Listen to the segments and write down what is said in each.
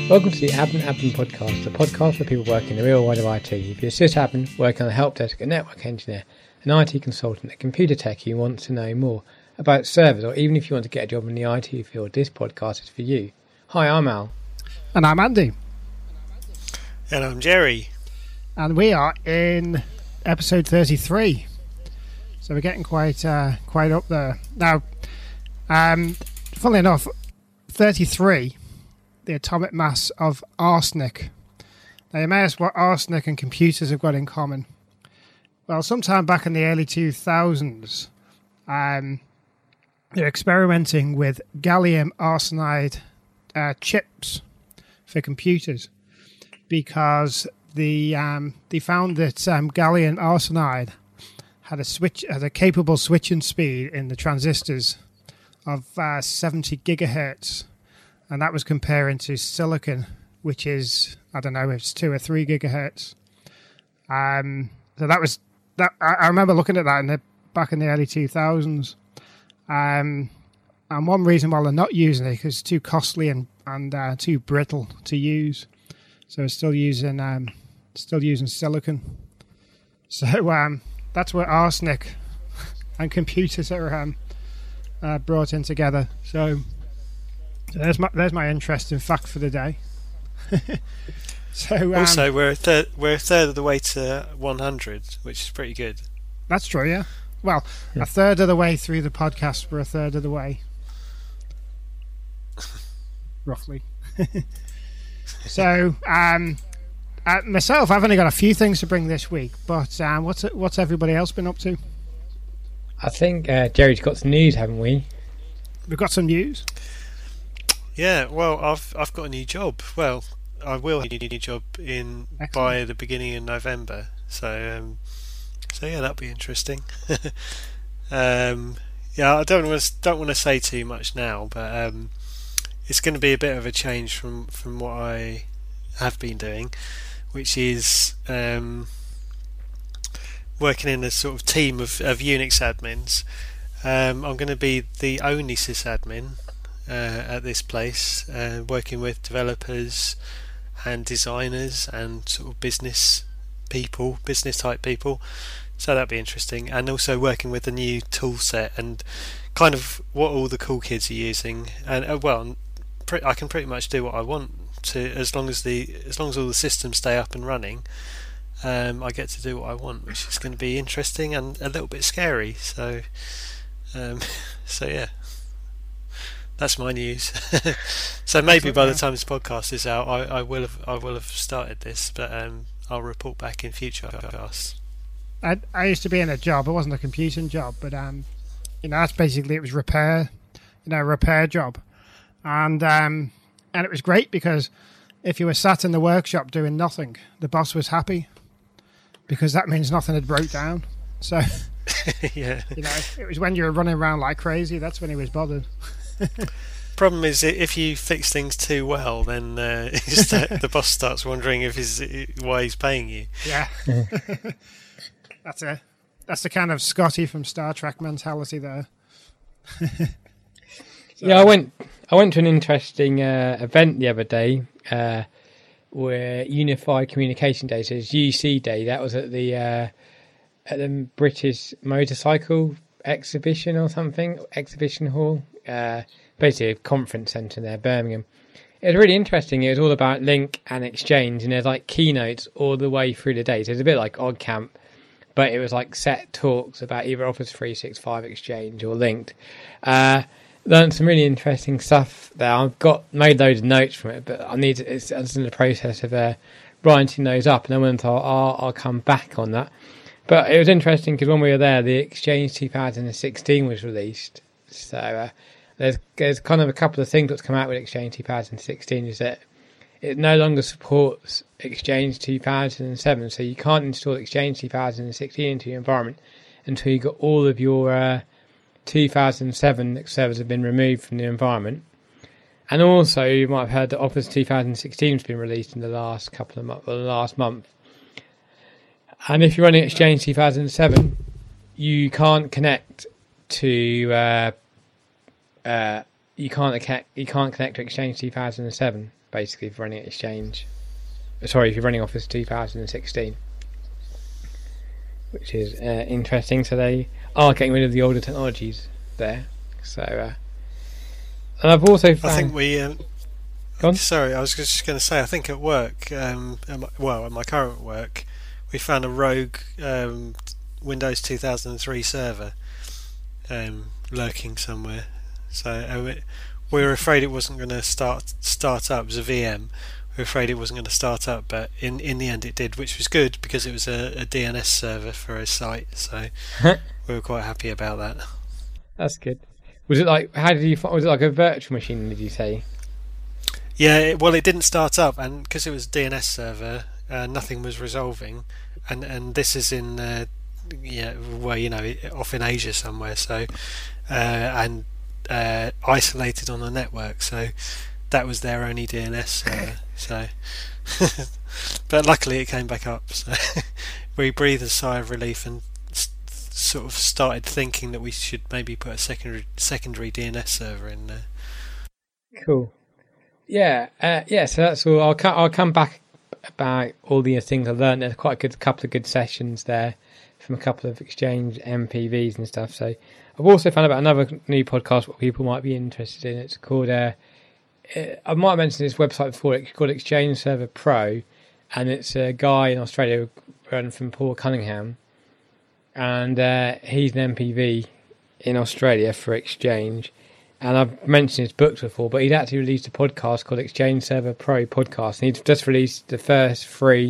Welcome to the Admin Podcast, the podcast for people working in the real world of IT. If you're a sysadmin, working on the help desk, a network engineer, an IT consultant, a computer techie who wants to know more about servers, or even if you want to get a job in the IT field, this podcast is for you. Hi, I'm Al. And I'm Andy. And I'm Jerry. And we are in episode 33. So we're getting quite up there. Now, funnily enough, 33, the atomic mass of arsenic. Now you may ask what arsenic and computers have got in common. Well, sometime back in the early 2000s, they're experimenting with gallium arsenide chips for computers because they found that gallium arsenide had a capable switching speed in the transistors of 70 gigahertz, and that was comparing to silicon, which is, I don't know, it's 2 or 3 gigahertz. So that was that. I remember looking at that back in the early 2000s. And one reason why they're not using it is it's too costly and too brittle to use. So it's still using silicon. So that's where arsenic and computers are brought in together. So there's my interesting fact for the day. So also we're a third of the way to 100, which is pretty good. That's true, yeah. Well, a third of the way through the podcast, we're a third of the way, roughly. So myself, I've only got a few things to bring this week, but what's everybody else been up to? I think Jerry's got some news, haven't we? We've got some news. Yeah, well, I've got a new job. Well, I will have a new job by the beginning of November. So yeah, that'll be interesting. Yeah, I don't want to say too much now, but it's going to be a bit of a change from what I have been doing, which is working in a sort of team of Unix admins. I'm going to be the only sysadmin at this place, working with developers and designers and sort of business type people. So that'd be interesting, and also working with the new tool set and kind of what all the cool kids are using. And I can pretty much do what I want to, as long as all the systems stay up and running. I get to do what I want, which is going to be interesting and a little bit scary. So yeah, that's my news. So maybe by the time this podcast is out, I will have started this, but I'll report back in future podcasts. I used to be in a job. It wasn't a computing job, but that's basically, it was repair job, and it was great because if you were sat in the workshop doing nothing, the boss was happy because that means nothing had broke down. So yeah, it was when you were running around like crazy, that's when he was bothered. Problem is, if you fix things too well, then the boss starts wondering why he's paying you. Yeah. That's the kind of Scotty from Star Trek mentality there. Yeah, I went to an interesting event the other day, where Unified Communication Day, so it's UC Day. That was at the British Motorcycle Exhibition or something, exhibition hall, basically a conference centre there, Birmingham. It was really interesting. It was all about link and exchange, and there's like keynotes all the way through the day. So it's a bit like OddCamp, but it was like set talks about either Office 365 Exchange or Linked. Learned some really interesting stuff there. I've made loads of notes from it, but I'm in the process of writing those up, and then I'll come back on that. But it was interesting because when we were there, the Exchange 2016 was released. So there's kind of a couple of things that's come out with Exchange 2016 is that it no longer supports Exchange 2007, so you can't install Exchange 2016 into your environment until you've got all of your 2007 servers have been removed from the environment. And also, you might have heard that Office 2016 has been released in the last last month. And if you're running Exchange 2007, you can't connect to you can't connect to Exchange 2007 basically for running Exchange. Sorry, if you're running Office 2016, which is interesting. So they are getting rid of the older technologies there. So, and I've also found. I think we. Go on? Sorry, I was just going to say. I think at work, at my current work, we found a rogue Windows 2003 server lurking somewhere. So we were afraid it wasn't going to start up. It was a VM. We were afraid it wasn't going to start up, but in the end it did, which was good because it was a DNS server for a site. So we were quite happy about that. That's good. Was it like? How did you? Was it like a virtual machine? Did you say? Yeah. It didn't start up, and because it was a DNS server, nothing was resolving, and this is in off in Asia somewhere. So and isolated on the network. So that was their only DNS server. So, but luckily it came back up. So we breathed a sigh of relief and sort of started thinking that we should maybe put a secondary DNS server in there. Cool. Yeah. So that's all. I'll come back about all the things I learned. There's quite a couple of good sessions there from a couple of Exchange MPVs and stuff. So I've also found about another new podcast what people might be interested in. It's called. I might have mentioned this website before. It's called Exchange Server Pro, and it's a guy in Australia run from Paul Cunningham, and he's an MPV in Australia for Exchange. And I've mentioned his books before, but he's actually released a podcast called Exchange Server Pro Podcast, and he's just released the first 3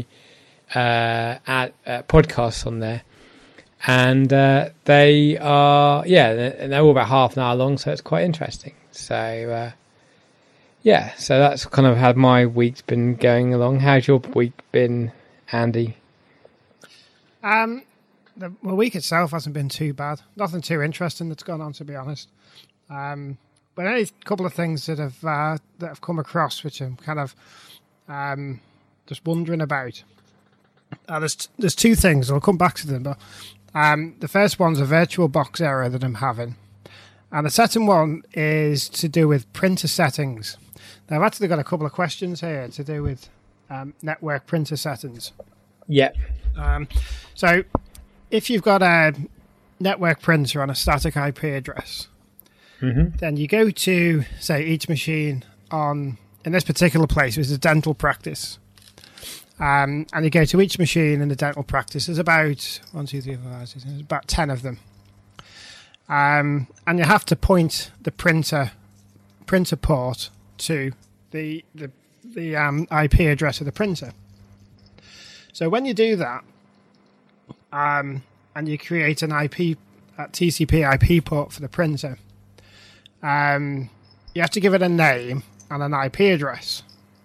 podcasts on there, and they are they're all about half an hour long, so it's quite interesting. So. So that's kind of how my week's been going along. How's your week been, Andy? The week itself hasn't been too bad. Nothing too interesting that's gone on, to be honest. But only a couple of things that have come across, which I'm kind of just wondering about. There's 2 things. I'll come back to them, but the first one's a VirtualBox error that I'm having, and the second one is to do with printer settings. Now, I've actually got a couple of questions here to do with network printer settings. Yeah. So, if you've got a network printer on a static IP address, then you go to, say, each machine in this particular place, which is a dental practice. And you go to each machine in the dental practice. There's about 1, 2, 3, 4, 5, 6, 7, about 10 of them. And you have to point the printer port to the IP address of the printer. So when you do that, and you create an TCP IP port for the printer, you have to give it a name and an IP address.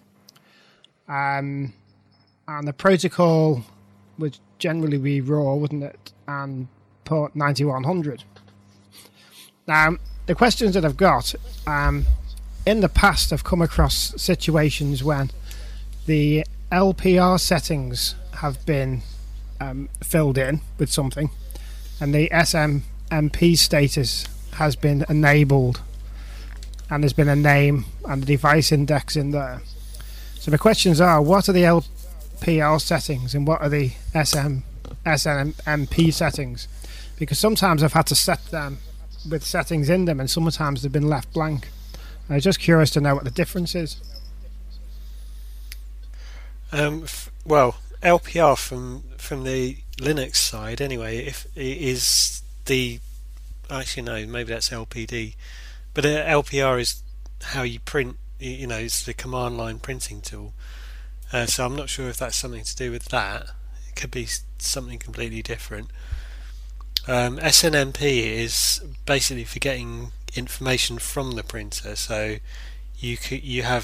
And the protocol would generally be raw, wouldn't it? And port 9100. Now, the questions that I've got, in the past I've come across situations when the LPR settings have been filled in with something, and the SMMP status has been enabled, and there's been a name and a device index in there. So the questions are, what are the LPR settings and what are the SMMP settings? Because sometimes I've had to set them with settings in them, and sometimes they've been left blank. I was just curious to know what the difference is. Well, LPR from the Linux side, anyway, if it is the actually no, maybe that's LPD, but LPR is how you print. It's the command line printing tool. So I'm not sure if that's something to do with that. It could be something completely different. SNMP is basically for getting information from the printer. So you have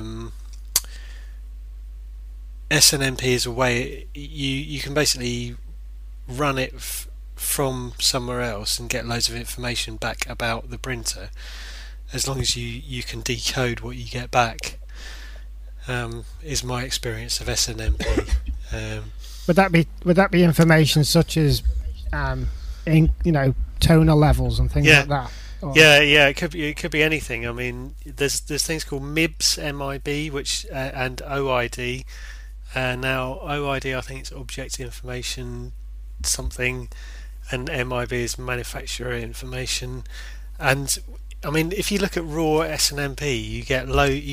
SNMP is a way you can basically run it from somewhere else and get loads of information back about the printer, as long as you can decode what you get back. Is my experience of SNMP. Would that be information such as tonal levels and things like that? Or... Yeah, it could be anything. I mean, there's things called MIBs, MIB, which and OID. Now OID, I think it's object information something, and MIB is manufacturer information. And I mean, if you look at raw SNMP, you get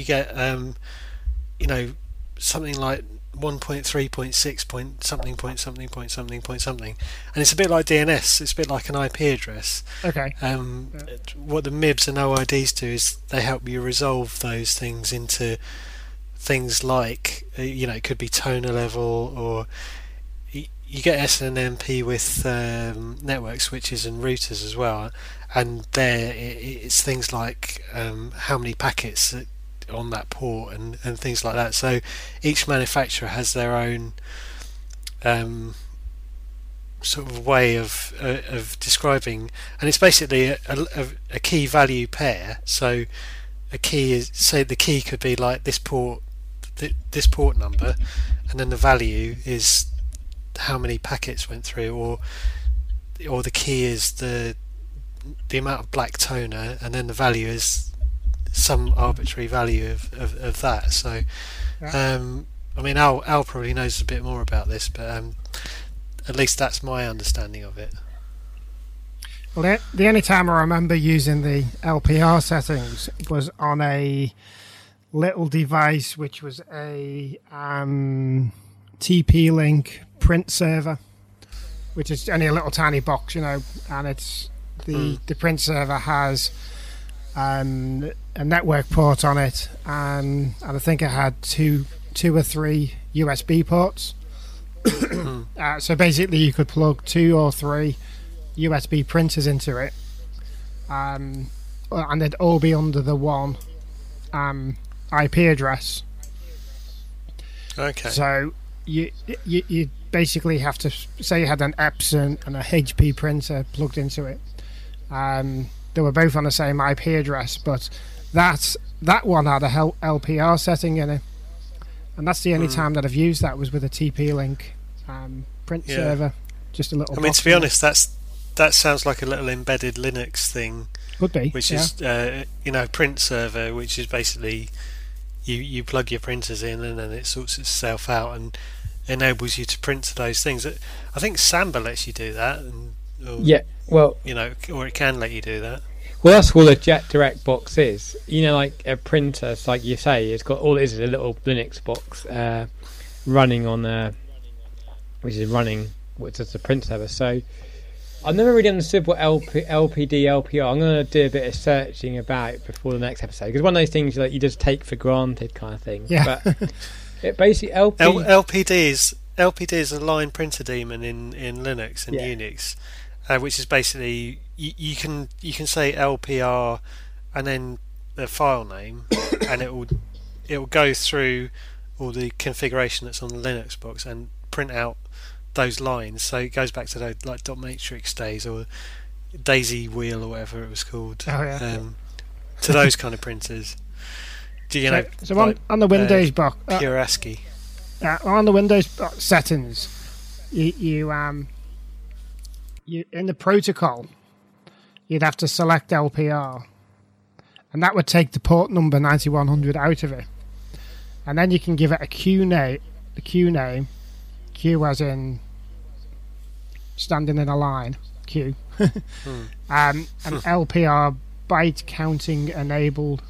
something like 1.3.6 point something point something point something point something, and it's a bit like DNS. It's a bit like an IP address. Okay. What the MIBs and OIDs do is they help you resolve those things into things like it could be toner level, or you get SNMP with network switches and routers as well, and there it's things like how many packets on that port and things like that. So each manufacturer has their own sort of way of describing, and it's basically a key value pair. So a key is, say the key could be like this port number, and then the value is how many packets went through, or the key is the amount of black toner, and then the value is some arbitrary value of that. So I mean, Al probably knows a bit more about this, but at least that's my understanding of it. Well, the only time I remember using the LPR settings was on a little device which was a TP-Link print server, which is only a little tiny box, and it's the print server has a network port on it, and I think it had two or three USB ports. So basically you could plug 2 or 3 USB printers into it, and they'd all be under the one IP address. Okay. So you basically have to say you had an Epson and a HP printer plugged into it. They were both on the same IP address, but that one had a LPR setting in it, and that's the only time that I've used that was with a TP-Link print server. Just a little. I mean, to be honest, that sounds like a little embedded Linux thing. Could be. Which is print server, which is basically you plug your printers in and then it sorts itself out and enables you to print to those things. I think Samba lets you do that. Or it can let you do that. Well, that's what a Jet Direct box is. Like a printer, it's like you say, it's got all it is a little Linux box running on which is a print server. So I've never really understood what LPD, LPR. I'm going to do a bit of searching about it before the next episode, because one of those things you just take for granted kind of thing. Yeah. But it basically LPD is a line printer daemon in Linux and Unix. Which is basically you can say LPR and then the file name, and it will go through all the configuration that's on the Linux box and print out those lines. So it goes back to those like dot matrix days or Daisy Wheel or whatever it was called. To those kind of printers. So on the Windows box, pure ASCII. On the Windows settings, you in the protocol, you'd have to select LPR, and that would take the port number 9100 out of it, and then you can give it a queue name. The queue name, queue as in standing in a line, queue, and LPR byte counting enabled.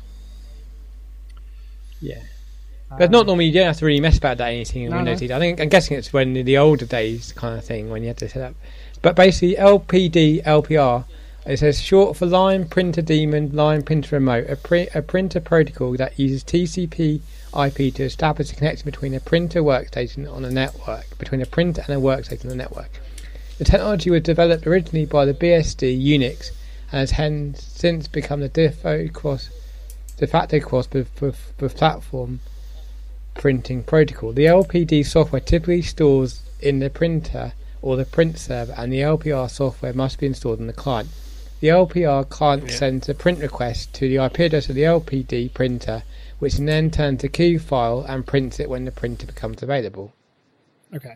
Yeah. But not normally. You don't have to really mess about that anything in Windows. No. I'm guessing it's when in the older days kind of thing when you had to set up. But basically, LPD, LPR, it says short for Line Printer Daemon, Line Printer Remote, a printer protocol that uses TCP/IP to establish a connection between a printer workstation on a network, between a printer and a workstation on the network. The technology was developed originally by the BSD Unix and has hence since become the de facto cross with platform printing protocol. The LPD software typically stores in the printer or the print server, and the LPR software must be installed on the client. The LPR client sends a print request to the IP address of the LPD printer, which then turns a queue file and prints it when the printer becomes available. Okay.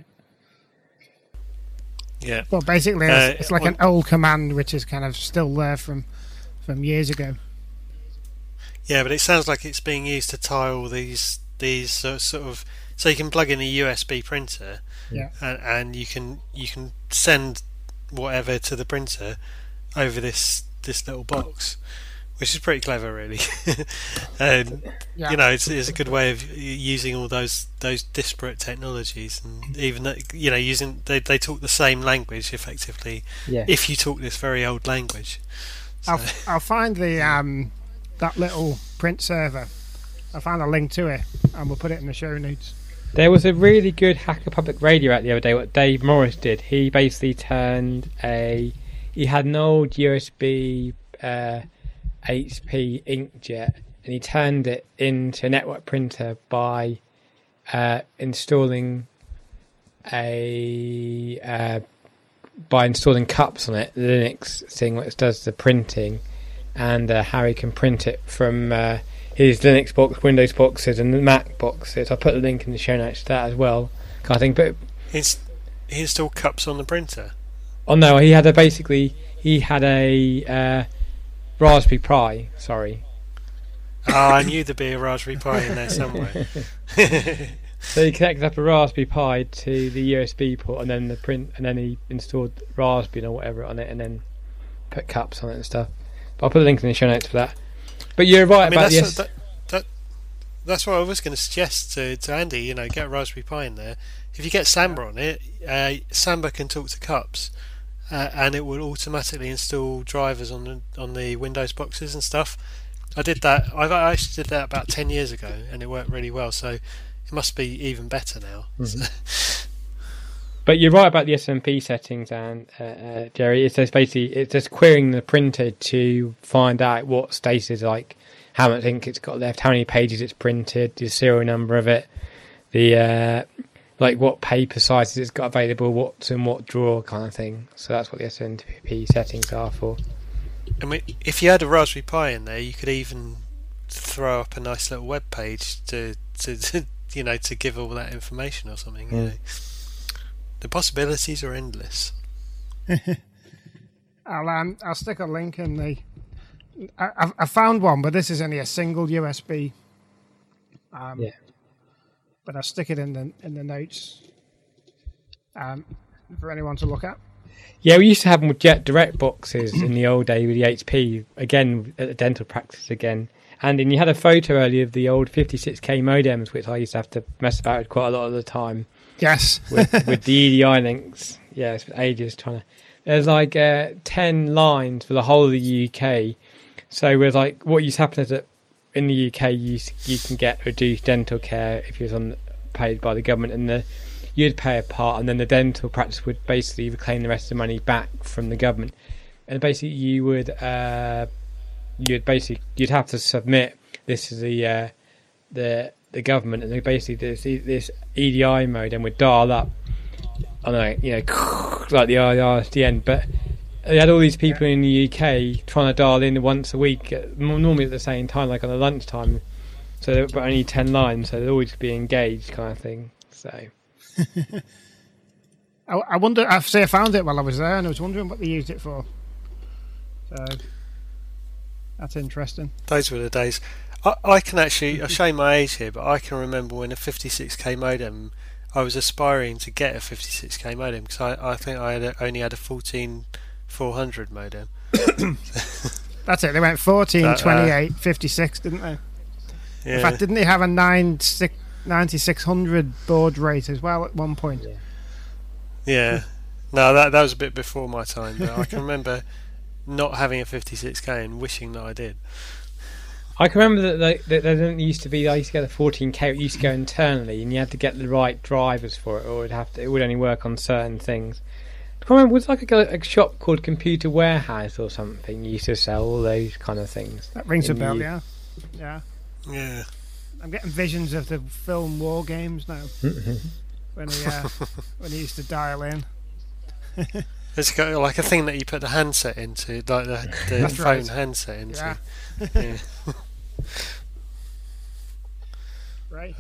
Yeah. Well, basically, it's like an old command which is kind of still there from from years ago. Yeah, but it sounds like it's being used to tie all these sort of, so you can plug in a USB printer, Yeah. and you can send whatever to the printer over this little box, which is pretty clever, really. And Yeah. you know, it's a good way of using all those disparate technologies, and even that, you know, using they talk the same language effectively. Yeah. If you talk this very old language, so. I'll find the that little print server. I'll find a link to it, and we'll put it in the show notes. There was a really good Hacker Public Radio out the other day. What Dave Morris did, he basically he had an old USB HP inkjet, and he turned it into a network printer by installing cups on it, the Linux thing which does the printing, and how he can print it from his Linux box, Windows boxes, and the Mac boxes. I'll put the link in the show notes to that as well. I think, but He installed cups on the printer. oh no, he had a Raspberry Pi. Sorry. Oh, I knew there'd be a Raspberry Pi in there somewhere. So he connected up a Raspberry Pi to the USB port, and then and then he installed Raspbian or whatever on it, and then put cups on it and stuff. But I'll put a link in the show notes for that. But you're right about this. That's what I was going to suggest to Andy. You know, get a Raspberry Pi in there. If you get Samba on it, Samba can talk to cups, and it will automatically install drivers on the Windows boxes and stuff. I did that. I actually did that about 10 years ago, and it worked really well. So it must be even better now. Mm-hmm. But you're right about the SMP settings, and Jerry. It's just querying the printer to find out what status, like how much ink it's got left, how many pages it's printed, the serial number of it, the like what paper sizes it's got available, what's in what drawer, kind of thing. So that's what the SMP settings are for. I mean, if you had a Raspberry Pi in there, you could even throw up a nice little web page to you know, to give all that information or something. You know. The possibilities are endless. I'll stick a link in the. I found one, but this is only a single USB. Yeah. But I'll stick it in the notes for anyone to look at. Yeah, we used to have them with Jet Direct boxes in the old day with the HP, again, at the dental practice again. And then you had a photo earlier of the old 56k modems, which I used to have to mess about with quite a lot of the time. Yes. with the EDI links. Yeah, it's been ages trying to... There's like 10 lines for the whole of the UK. So with like what used to happen is that in the UK you can get reduced dental care if you're paid by the government, and you'd pay a part, and then the dental practice would basically reclaim the rest of the money back from the government. And basically you'd have to submit this is the government, and basically this EDI modem would dial up. I don't know, you know, like the IRSDN, but they had all these people in the UK trying to dial in once a week, normally at the same time, like on a lunchtime. So there were only 10 lines, so they'd always be engaged, kind of thing. So. I wonder. I found it while I was there, and I was wondering what they used it for. So that's interesting. Those were the days. I can actually, I show my age here, but I can remember when a 56k modem, I was aspiring to get a 56k modem because I think I only had a 14400 modem. That's it. They went 14, 28, 56, didn't they? Yeah. In fact, didn't they have a 9600 baud rate as well at one point? Yeah. No, that was a bit before my time, but I can remember not having a 56k and wishing that I did. I can remember that there didn't used to be. I used to get a 14k. It used to go internally, and you had to get the right drivers for it, or it would only work on certain things. I can't remember. Was it like a shop called Computer Warehouse or something? You used to sell all those kind of things. That rings a bell. Yeah. Yeah. I'm getting visions of the film War Games now. when he used to dial in. It's got like a thing that you put the handset into, like the phone right. handset into. Yeah. Right.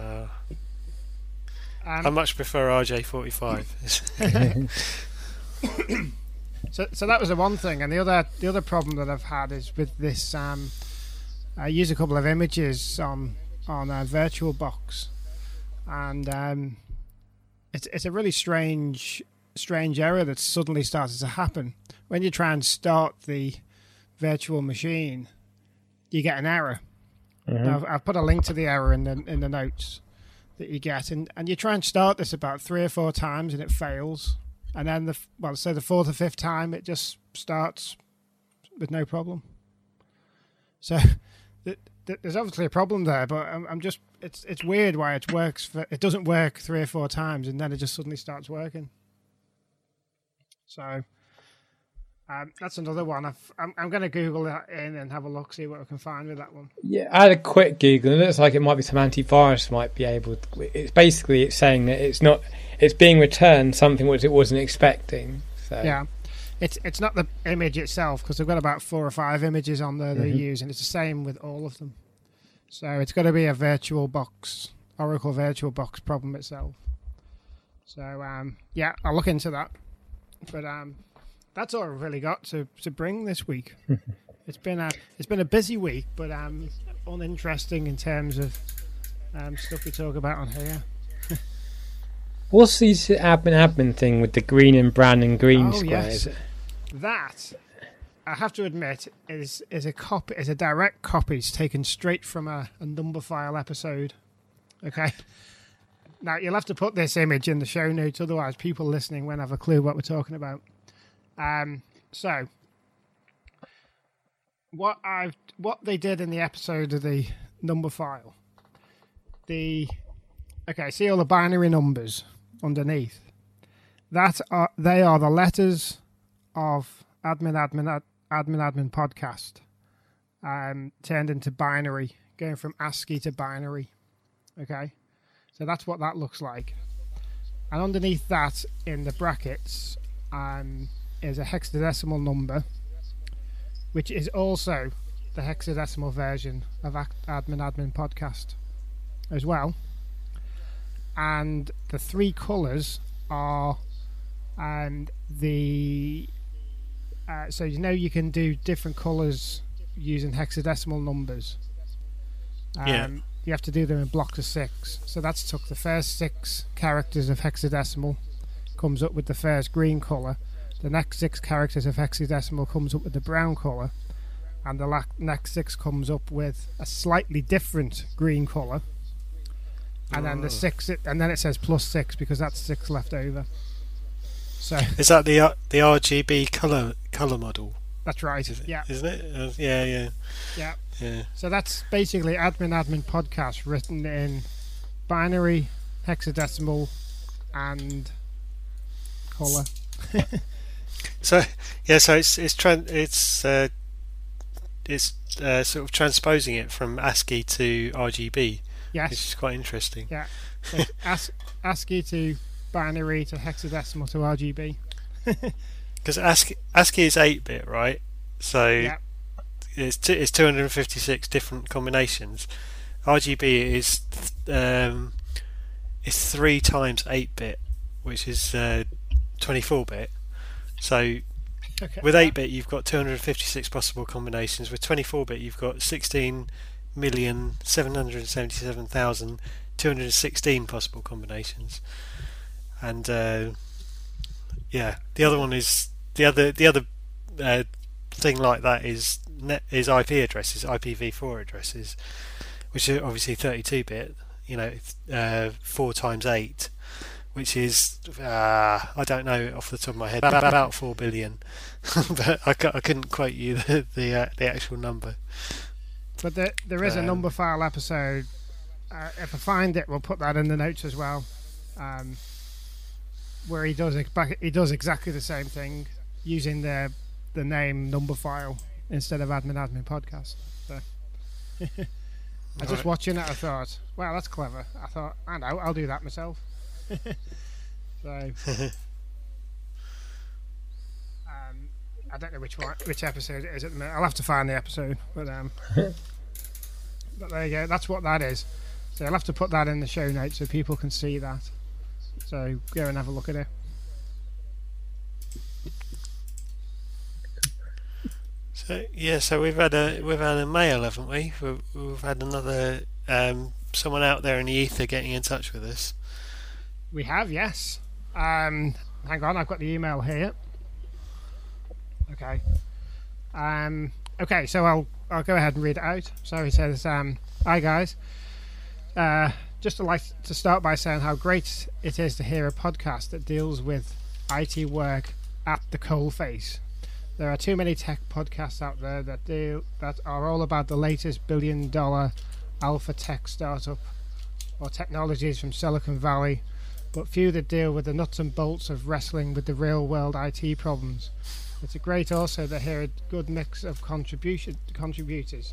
I much prefer RJ45. So that was the one thing, and the other problem that I've had is with this. I use a couple of images on VirtualBox, and it's a really strange error that suddenly started to happen when you try and start the virtual machine. You get an error. Now, I've put a link to the error in the notes that you get, and you try and start this about 3 or 4 times, and it fails. And then the 4th or 5th time, it just starts with no problem. So there's obviously a problem there, but I'm just it's weird why it works. It doesn't work 3 or 4 times, and then it just suddenly starts working. So that's another one. I'm going to Google that in and have a look, see what I can find with that one. Yeah, I had a quick Google, and it looks like it might be some antivirus might be able to, it's saying that it's being returned something which it wasn't expecting. So yeah, it's not the image itself, because they've got about 4 or 5 images on there they use, and it's the same with all of them. So it's got to be a VirtualBox, Oracle VirtualBox problem itself. So yeah, I'll look into that. But that's all I've really got to bring this week. It's been a busy week, but uninteresting in terms of stuff we talk about on here. What's this admin thing with the green and brown and green squares? Yes. That, I have to admit, is a direct copy. It's taken straight from a number file episode. Okay. Now you'll have to put this image in the show notes, otherwise people listening won't have a clue what we're talking about. So what they did in the episode of the number file, see all the binary numbers underneath, they are the letters of admin podcast, turned into binary, going from ASCII to binary. Okay, so that's what that looks like, and underneath that in the brackets is a hexadecimal number, which is also the hexadecimal version of admin podcast as well. And the 3 colours are so you can do different colours using hexadecimal numbers. You have to do them in blocks of 6. So that's took the first 6 characters of hexadecimal, comes up with the first green colour. The next 6 characters of hexadecimal comes up with the brown colour, and the next 6 comes up with a slightly different green colour. And then and then it says +6 because that's 6 left over. So is that the RGB color model? That's right. Isn't it? Yeah. So that's basically admin podcast written in binary, hexadecimal, and color. So it's sort of transposing it from ASCII to RGB. Yes, which is quite interesting. Yeah, so ASCII to binary to hexadecimal to RGB. Because ASCII is 8-bit, right? So it's 256 different combinations. RGB is 3 times 8-bit, which is 24-bit. So with 8-bit you've got 256 possible combinations. With 24-bit you've got 16,777,216 possible combinations. And the other one is the other thing like that is IP addresses, IPv4 addresses, which are obviously 32-bit. 4 times 8, which is I don't know off the top of my head, about 4 billion, but I couldn't quote you the actual number. But there is a number file episode. If I find it, we'll put that in the notes as well. Where he does exactly the same thing using the name number file instead of admin podcast. So I was just watching it. I thought, wow, that's clever. I thought, I know, I'll do that myself. So I don't know which episode it is at the minute. I'll have to find the episode, but there you go. That's what that is. So I'll have to put that in the show notes so people can see that. So go and have a look at it. So we've had a mail, haven't we? We've had another someone out there in the ether getting in touch with us. We have, yes. Hang on, I've got the email here. Okay. Okay, so I'll go ahead and read it out. So he says, "Hi guys. Just like to start by saying how great it is to hear a podcast that deals with IT work at the coalface. There are too many tech podcasts out there that are all about the latest billion-dollar alpha tech startup or technologies from Silicon Valley, but few that deal with the nuts and bolts of wrestling with the real-world IT problems. It's great also to hear a good mix of contributors.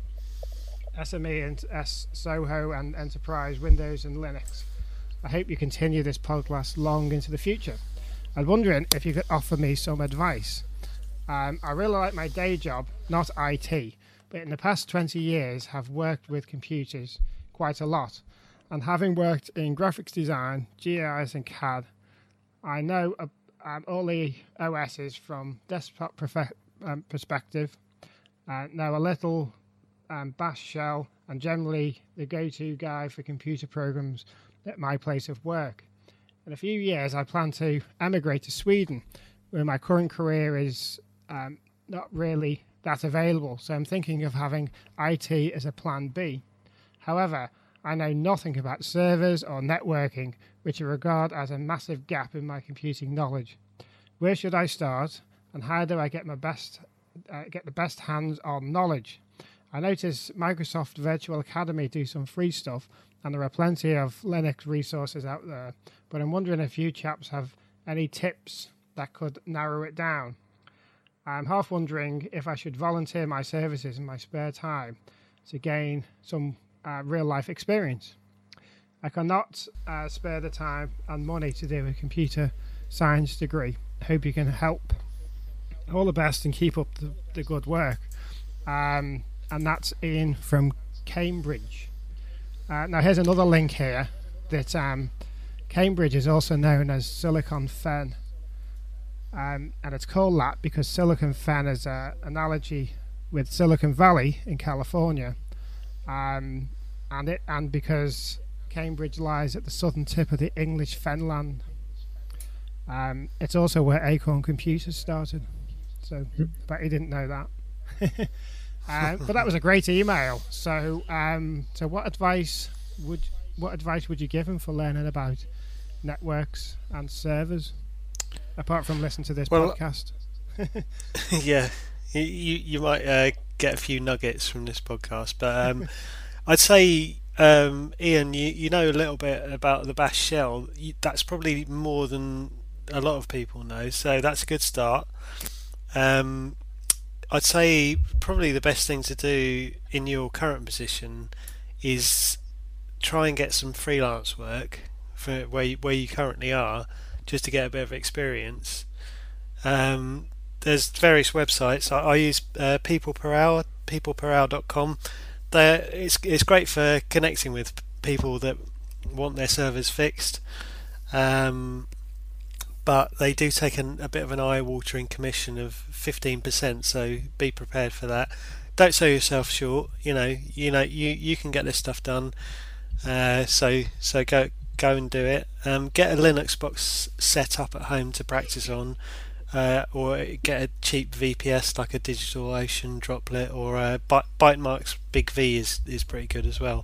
SME and Soho and Enterprise, Windows and Linux. I hope you continue this podcast long into the future. I'm wondering if you could offer me some advice. I really like my day job, not IT, but in the past 20 years have worked with computers quite a lot. And having worked in graphics design, GIS and CAD, I know all the OSs from desktop perspective, know a little Bash shell, and generally the go-to guy for computer programs at my place of work. In a few years, I plan to emigrate to Sweden, where my current career is not really that available, so I'm thinking of having IT as a plan B. However, I know nothing about servers or networking, which I regard as a massive gap in my computing knowledge. Where should I start, and how do I get the best hands-on knowledge? I notice Microsoft Virtual Academy do some free stuff, and there are plenty of Linux resources out there, but I'm wondering if you chaps have any tips that could narrow it down. I'm half wondering if I should volunteer my services in my spare time to gain some real-life experience. I cannot spare the time and money to do a computer science degree. I hope you can help. All the best and keep up the good work." And that's Ian from Cambridge. Now here's another link here that Cambridge is also known as Silicon Fen. And it's called that because Silicon Fen is an analogy with Silicon Valley in California, and because Cambridge lies at the southern tip of the English Fenland. It's also where Acorn Computers started, so I bet you didn't know that. But that was a great email. So what advice would you give him for learning about networks and servers, apart from listening to this podcast? Yeah, you might get a few nuggets from this podcast, but I'd say, Ian, you know a little bit about the Bash shell. That's probably more than a lot of people know, so that's a good start. I'd say probably the best thing to do in your current position is try and get some freelance work for where you currently are, just to get a bit of experience. There's various websites. I use People Per Hour, peopleperhour.com. It's great for connecting with people that want their servers fixed. But they do take a bit of an eye-watering commission of 15%, so be prepared for that. Don't sell yourself short. You can get this stuff done. So go and do it. Get a Linux box set up at home to practice on, or get a cheap VPS like a DigitalOcean Droplet, or Bytemark's Big V is pretty good as well.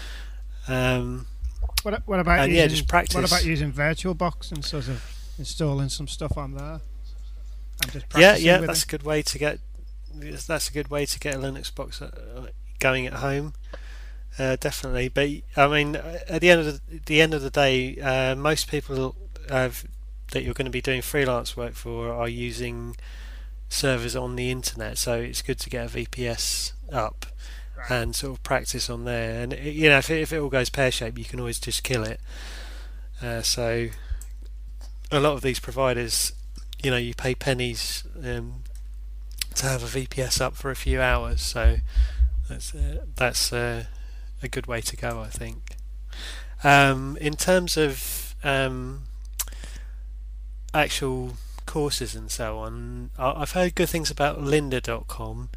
What about just practice. What about using VirtualBox and sort of installing some stuff on there? And just practicing with that's a good way to get. That's a good way to get a Linux box going at home. Definitely, but I mean, at the end of the day, most people that you're going to be doing freelance work for are using servers on the internet, so it's good to get a VPS up and sort of practice on there. And if it all goes pear-shaped, you can always just kill it. So a lot of these providers, you pay pennies to have a VPS up for a few hours, so that's a good way to go, I think. In terms of actual courses and so on. I've heard good things about lynda.com,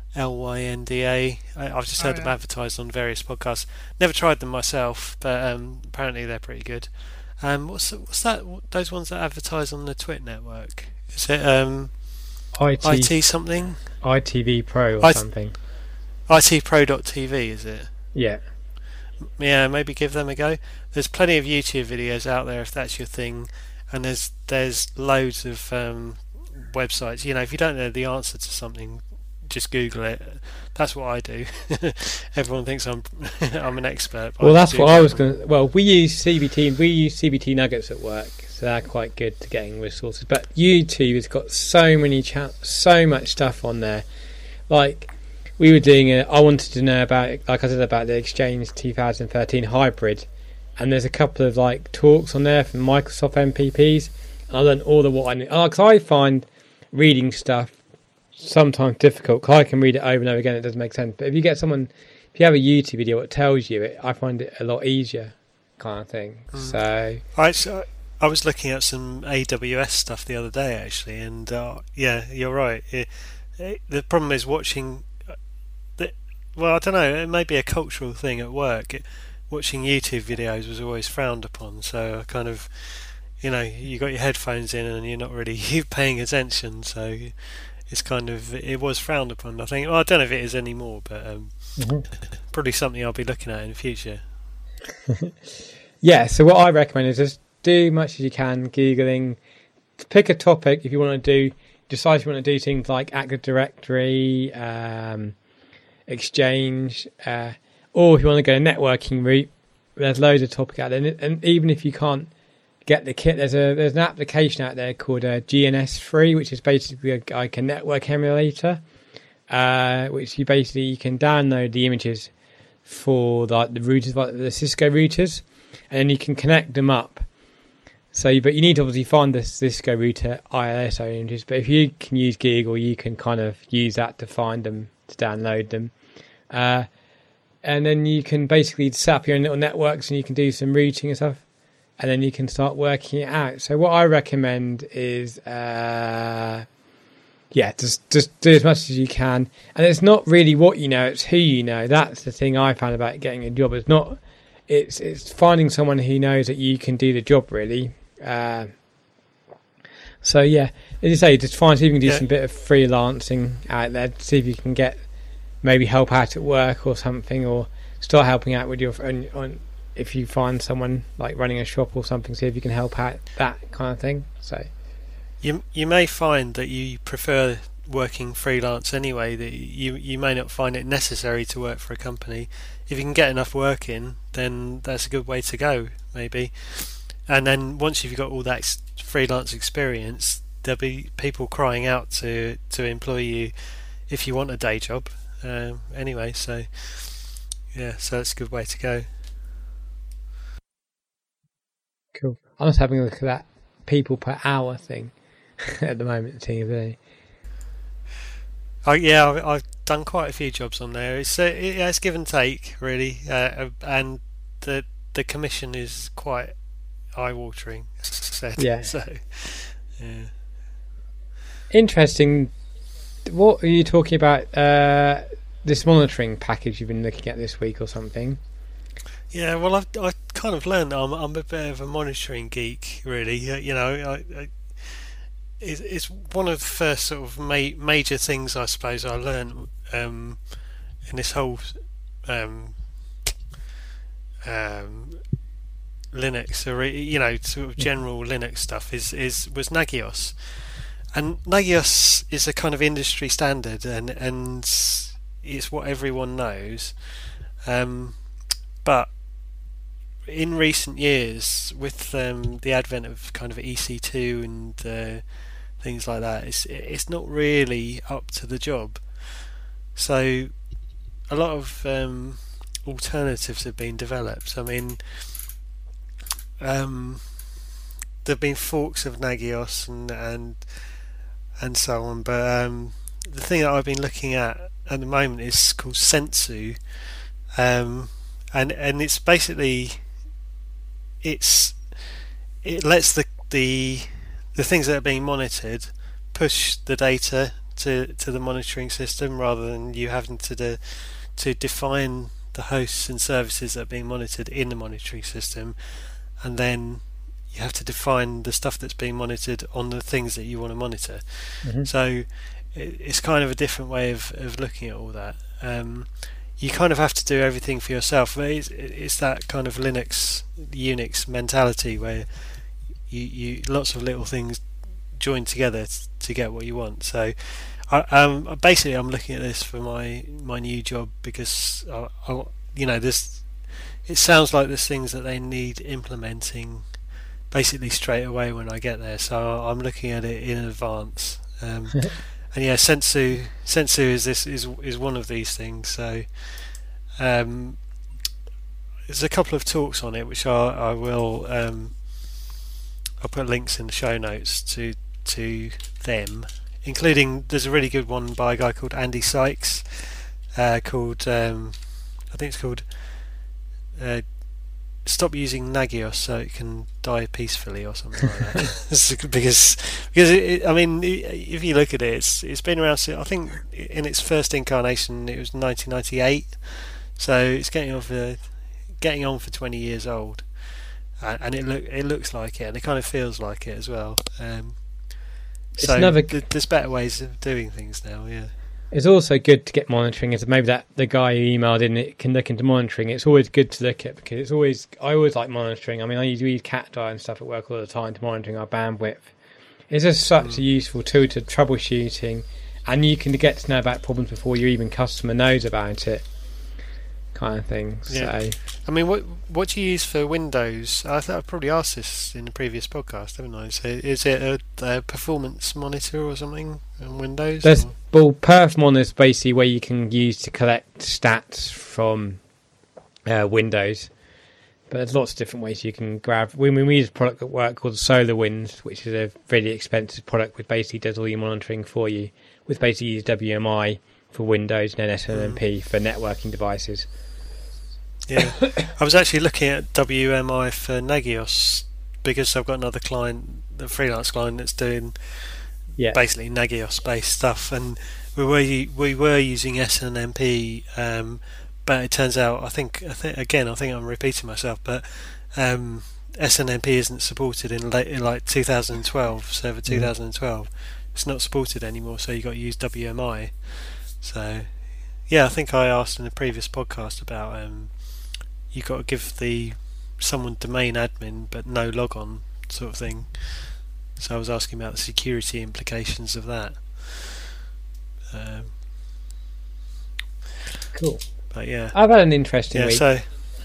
Lynda. I've just heard them advertised on various podcasts. Never tried them myself, but apparently they're pretty good. What's that? Those ones that advertise on the Twit network? Is it IT something? ITV Pro or something. ITPro.tv, is it? Yeah. Yeah, maybe give them a go. There's plenty of YouTube videos out there if that's your thing, and there's loads of websites. You know, if you don't know the answer to something, just Google it. That's what I do. Everyone thinks I'm an expert. Well, that's what I was going to... Well, we use CBT Nuggets at work, so they're quite good to getting resources. But YouTube has got so much stuff on there. Like, we were doing I wanted to know about, like I said, about the Exchange 2013 hybrid, and there's a couple of like talks on there from Microsoft MPPs. And I learned all of what I knew. Because I find reading stuff sometimes difficult. Cause I can read it over and over again, it doesn't make sense. But if you have a YouTube video that tells you it, I find it a lot easier, kind of thing. So I was looking at some AWS stuff the other day actually, and yeah, you're right. The problem is watching. Well, I don't know. It may be a cultural thing at work. Watching YouTube videos was always frowned upon. So I kind of, you know, you got your headphones in and you're not really paying attention. So it's kind of, it was frowned upon. I think. Well, I don't know if it is anymore, but probably something I'll be looking at in the future. Yeah. So what I recommend is just do much as you can Googling. Pick a topic if you want to do. Decide if you want to do things like Active Directory. Exchange, or if you want to go a networking route, there's loads of topic out there. And even if you can't get the kit, there's an application out there called GNS3, which is basically like a network emulator, which you can download the images for like the routers, like the Cisco routers, and then you can connect them up. So, but you need to obviously find the Cisco router ISO images. But if you can use Google, you can kind of use that to find them, to download them. And then you can basically set up your own little networks and you can do some routing and stuff, and then you can start working it out. So what I recommend is just do as much as you can. And it's not really what you know, it's who you know. That's the thing I found about getting a job. It's finding someone who knows that you can do the job, really. So yeah, as you say, just see if you can do some bit of freelancing out there, see if you can get maybe help out at work or something, or start helping out with your on if you find someone like running a shop or something, see if you can help out, that kind of thing. So you may find that you prefer working freelance anyway, that you may not find it necessary to work for a company. If you can get enough work in, then that's a good way to go, maybe. And then once you've got all that freelance experience, there'll be people crying out to employ you if you want a day job. Anyway, so that's a good way to go. Cool. I'm just having a look at that people per hour thing at the moment, TV. I've done quite a few jobs on there. It's give and take, really, and the commission is quite eye-watering. Yeah. So, yeah. Interesting. What are you talking about? This monitoring package you've been looking at this week or something? Yeah, well, I kind of learned I'm a bit of a monitoring geek, really. You know, it's one of the first sort of major things I suppose I learned in this whole Linux, or you know, sort of general Linux stuff was Nagios. And Nagios is a kind of industry standard, and it's what everyone knows. But in recent years, with the advent of kind of EC2 and things like that, it's not really up to the job. So a lot of alternatives have been developed. I mean, there've been forks of Nagios and so on, but the thing that I've been looking at the moment is called Sensu, and it's basically it lets the the things that are being monitored push the data to the monitoring system, rather than you having to define the hosts and services that are being monitored in the monitoring system, and then you have to define the stuff that's being monitored on the things that you want to monitor. So it's kind of a different way of looking at all that. You kind of have to do everything for yourself. It's that kind of Unix mentality where you lots of little things join together to get what you want. So basically I'm looking at this for my new job, because it sounds like there's things that they need implementing basically straight away when I get there, so I'm looking at it in advance. And yeah, Sensu is one of these things. So there's a couple of talks on it which I will I'll put links in the show notes to them, including there's a really good one by a guy called Andy Sykes, called I think it's called Stop Using Nagios so it can die peacefully, or something like that. because I mean, if you look at it, it's been around. I think in its first incarnation it was 1998, so it's getting on for 20 years old, and it looks like it, and it kind of feels like it as well. So there's better ways of doing things now. Yeah. It's also good to get monitoring. Is maybe that the guy who emailed in it can look into monitoring. It's always good to look at, because I always like monitoring. I mean, I use CatDi and stuff at work all the time to monitoring our bandwidth. It's just such a useful tool to troubleshooting, and you can get to know about problems before your even customer knows about it, kind of thing. Yeah. So, I mean, what do you use for Windows? I thought I've probably asked this in the previous podcast, haven't I? So is it a performance monitor or something on Windows? Perfmon is basically where you can use to collect stats from Windows, but there's lots of different ways you can grab. We use a product at work called SolarWinds, which is a really expensive product which basically does all your monitoring for you, with basically use WMI for Windows and then SNMP for networking devices. Yeah, I was actually looking at WMI for Nagios because I've got another client, the freelance client, that's doing basically Nagios-based stuff, and we were using SNMP, but it turns out I think I'm repeating myself, but SNMP isn't supported in like 2012, server 2012. It's not supported anymore, so you got to use WMI. So yeah, I think I asked in the previous podcast about you got to give someone domain admin but no logon sort of thing. So I was asking about the security implications of that. Cool. But yeah, I've had an interesting week. So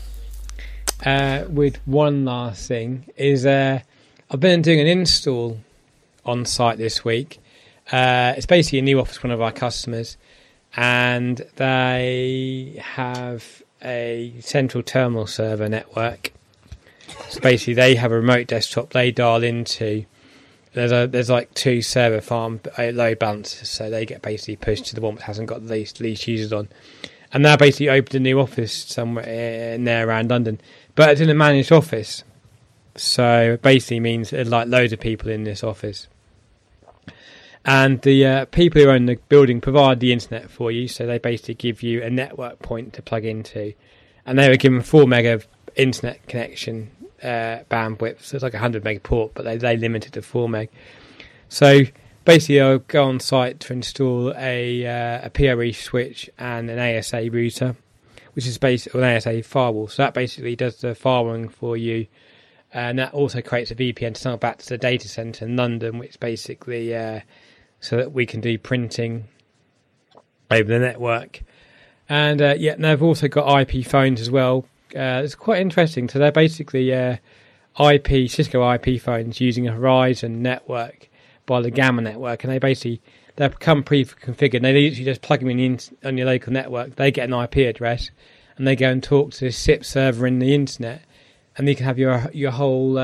with one last thing is I've been doing an install on site this week. It's basically a new office for one of our customers, and they have a central terminal server network. So basically they have a remote desktop they dial into. There's like two server farm load balancers, so they get basically pushed to the one that hasn't got the least users on. And they basically opened a new office somewhere in there around London, but it's in a managed office. So it basically means there's like loads of people in this office. And the people who own the building provide the internet for you, so they basically give you a network point to plug into. And they were given 4 meg internet connection bandwidth, so it's like 100 meg port, but they limit it to 4 meg. So basically I'll go on site to install a PoE switch and an ASA router, which is basically an ASA firewall. So that basically does the firewalling for you, and that also creates a VPN to tunnel back to the data center in London, which basically so that we can do printing over the network. And they've also got IP phones as well. It's quite interesting. So they're basically Cisco IP phones using a Horizon network by the Gamma network, and they become pre-configured. And they literally just plug them in on your local network. They get an IP address, and they go and talk to the SIP server in the internet, and you can have your whole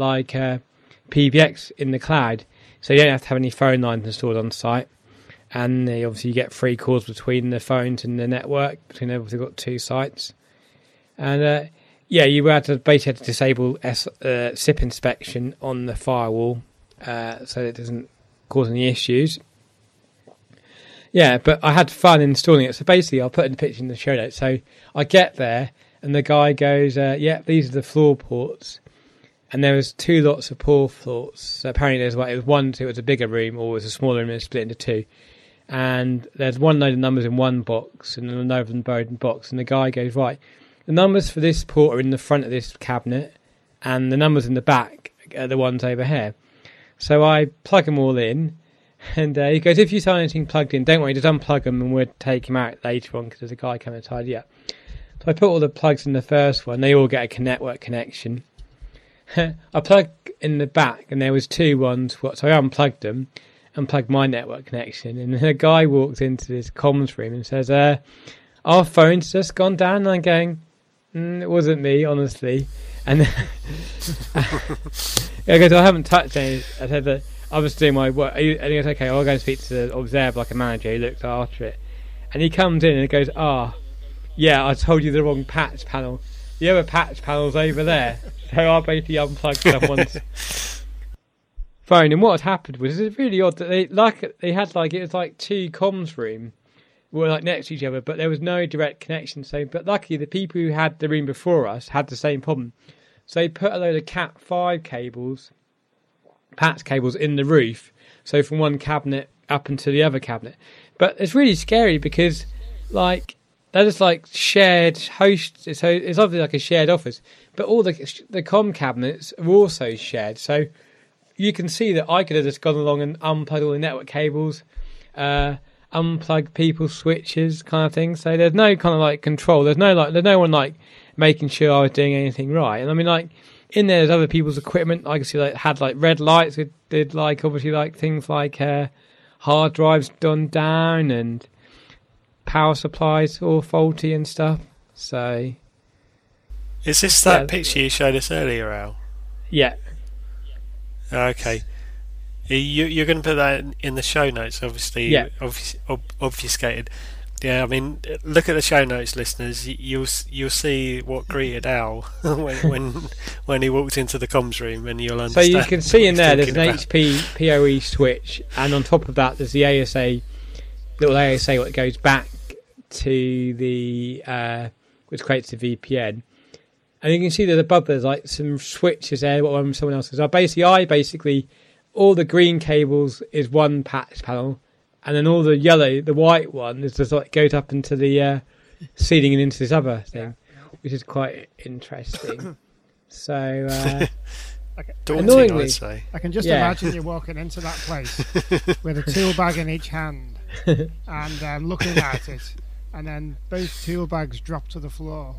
PBX in the cloud. So you don't have to have any phone lines installed on site. And obviously you get free calls between the phones and the network, between obviously got 2 sites. And you had to basically disable SIP inspection on the firewall so it doesn't cause any issues. Yeah, but I had fun installing it. So basically, I'll put in the picture in the show notes. So I get there, and the guy goes, these are the floor ports. And there was 2 lots of poor ports. So apparently it was one, so it was a bigger room, or it was a smaller room and split into 2. And there's one load of numbers in one box, and another of them buried in a box. And the guy goes, right, the numbers for this port are in the front of this cabinet, and the numbers in the back are the ones over here. So I plug them all in. And he goes, if you saw anything plugged in, don't worry, just unplug them and we'll take them out later on because there's a guy coming to tidy up. So I put all the plugs in the first one. They all get a network connection. I plugged in the back and there was 2 ones. So I unplugged them, unplugged my network connection. And a guy walks into this comms room and says, our phone's just gone down. And I'm going, it wasn't me, honestly. And I goes, I haven't touched any. I said that I was doing my work. And he goes, okay, I'll go and speak to the observer, like a manager who looks after it. And he comes in and he goes, yeah, I told you the wrong patch panel. The other patch panel's over there. So I basically unplugged someone's phone. And what had happened was, it's really odd that it was like 2 comms rooms were like next to each other, but there was no direct connection. So, but luckily the people who had the room before us had the same problem. So they put a load of Cat5 cables, patch cables in the roof, so from one cabinet up into the other cabinet. But it's really scary because like they're just like shared hosts, so it's obviously like a shared office, but all the comm cabinets are also shared. So you can see that I could have just gone along and unplugged all the network cables, unplug people's switches, kind of thing. So there's no kind of like control. There's no one like making sure I was doing anything right. And I mean, like in there's other people's equipment. I can see like had like red lights. It did like obviously like things like hard drives done down and power supplies all faulty and stuff. So is this that picture you showed us earlier, Al? Yeah. Okay. You're going to put that in the show notes, obviously. Yeah. Obfuscated. Yeah, I mean, look at the show notes, listeners. You'll see what greeted Al when he walked into the comms room, and you'll understand. So you can see in there, there's an HP PoE switch, and on top of that, there's the little ASA, what goes back to the which creates the VPN. And you can see that above there's like some switches there. What someone else says. I basically all the green cables is one patch panel, and then all the white one is just like goes up into the ceiling and into this other thing, which is quite interesting. So daunting, annoyingly, I'd say. I can just imagine you walking into that place with a tool bag in each hand and looking at it, and then both tool bags drop to the floor.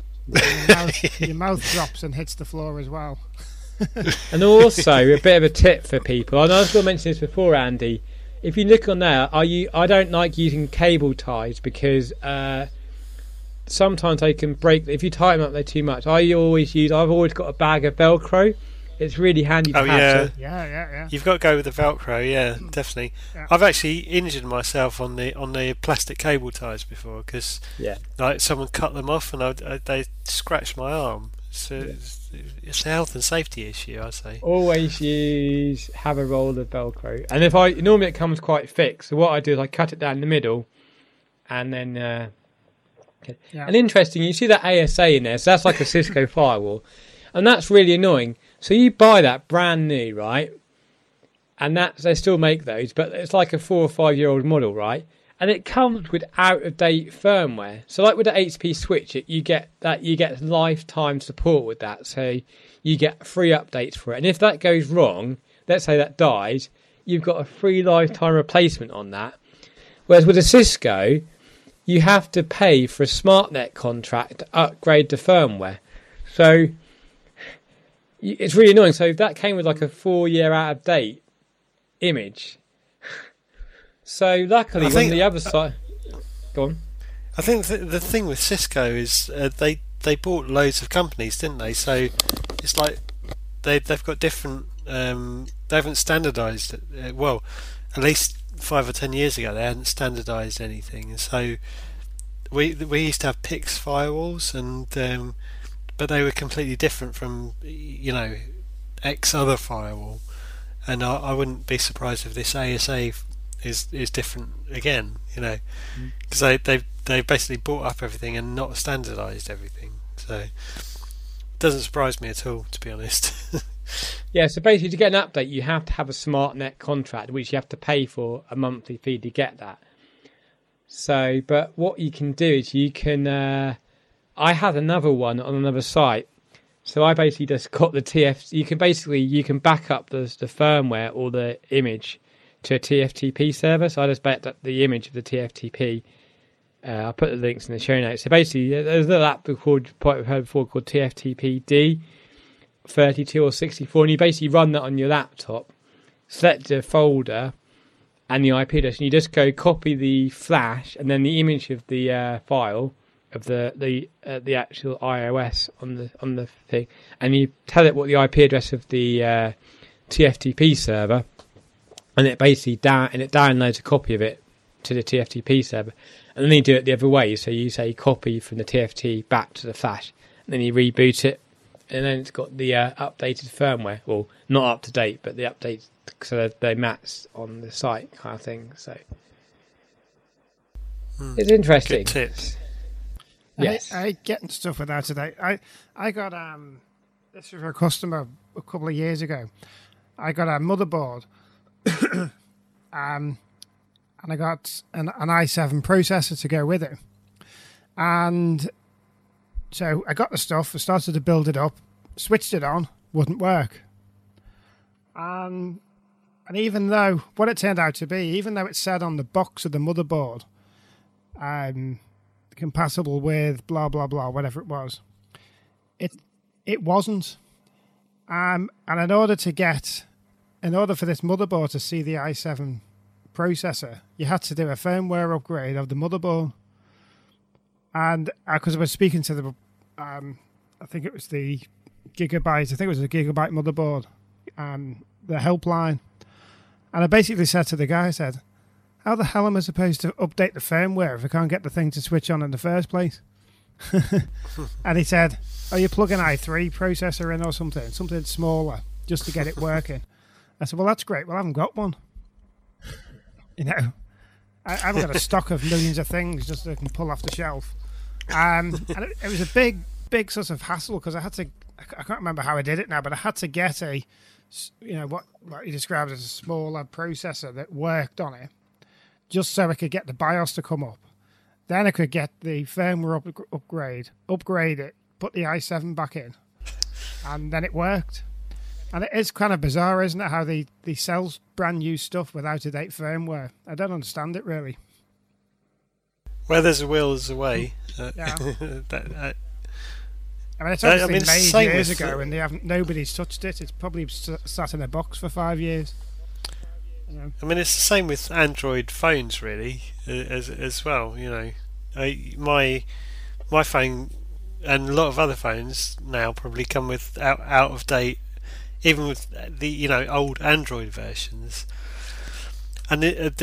Your mouth drops and hits the floor as well. And also a bit of a tip for people. I know I was going to mention this before, Andy. If you look on there, I don't like using cable ties because sometimes they can break. If you tie them up, they're too much. I've always got a bag of Velcro. It's really handy to have. Yeah. You've got to go with the Velcro, yeah, definitely. Yeah. I've actually injured myself on the plastic cable ties before because like someone cut them off and they scratched my arm. So it's a health and safety issue, I'd say. Always have a roll of Velcro, and normally it comes quite thick. So what I do is I cut it down the middle, and then. And interesting, you see that ASA in there, so that's like a Cisco firewall, and that's really annoying. So you buy that brand new, right? And they still make those, but it's like a 4 or 5 year old model, right? And it comes with out of date firmware. So like with the HP switch, you get lifetime support with that. So you get free updates for it. And if that goes wrong, let's say that dies, you've got a free lifetime replacement on that. Whereas with a Cisco, you have to pay for a SmartNet contract to upgrade the firmware. So it's really annoying. So that came with like a 4 year out of date image. So luckily, on the other side, go on. I think the thing with Cisco is they bought loads of companies, didn't they? So it's like they've got different. They haven't standardised it. Well, at least 5 or 10 years ago, they hadn't standardised anything, and so we used to have PIX firewalls, and but they were completely different from X other firewall. and I wouldn't be surprised if this ASA is different again. Because they basically brought up everything and not standardised everything. So it doesn't surprise me at all, to be honest. Yeah, so basically to get an update, you have to have a SmartNet contract, which you have to pay for a monthly fee to get that. So, but what you can do is you can... I had another one on another site. So I basically just got the you can back up the firmware or the image to a TFTP server. So I just backed up the image of the TFTP. I'll put the links in the show notes. So basically, there's a little app we've heard before called TFTP-D 32 or 64, and you basically run that on your laptop, select the folder and the IP address, and you just go copy the flash and then the image of the file of the actual iOS on the thing, and you tell it what the IP address of the TFTP server, and it basically downloads a copy of it to the TFTP server, and then you do it the other way. So you say copy from the TFT back to the flash, and then you reboot it, and then it's got the updated firmware, well, not up to date, but the updates, so they match on the site kind of thing. So it's interesting. Good tips. Yes, I getting stuff with that today. I got this was for a customer a couple of years ago. I got a motherboard, and I got an i7 processor to go with it, and so I got the stuff. I started to build it up, switched it on, wouldn't work, and even though what it turned out to be, even though it said on the box of the motherboard, compatible with blah blah blah, whatever it was, it wasn't. And in order for this motherboard to see the i7 processor, you had to do a firmware upgrade of the motherboard. And because I was speaking to the, I think it was the Gigabyte, Gigabyte motherboard, the helpline, and I basically said to the guy, I said, how the hell am I supposed to update the firmware if I can't get the thing to switch on in the first place? And he said, oh, you plug an i3 processor in or something smaller, just to get it working. I said, well, that's great. Well, I haven't got one. I haven't got a stock of millions of things just so I can pull off the shelf. And it was a big sort of hassle because I can't remember how I did it now, but I had to get what he described as a smaller processor that worked on it, just so I could get the BIOS to come up. Then I could get the firmware upgrade it, put the i7 back in, and then it worked. And it is kind of bizarre, isn't it, how they sell brand new stuff with out-of-date firmware. I don't understand it, really. Where there's a will, there's a way. Yeah. I mean, it's obviously made years ago, and nobody's touched it. It's probably sat in a box for 5 years. Yeah. I mean, it's the same with Android phones, really, as well. My phone and a lot of other phones now probably come with out of date, even with the old Android versions. And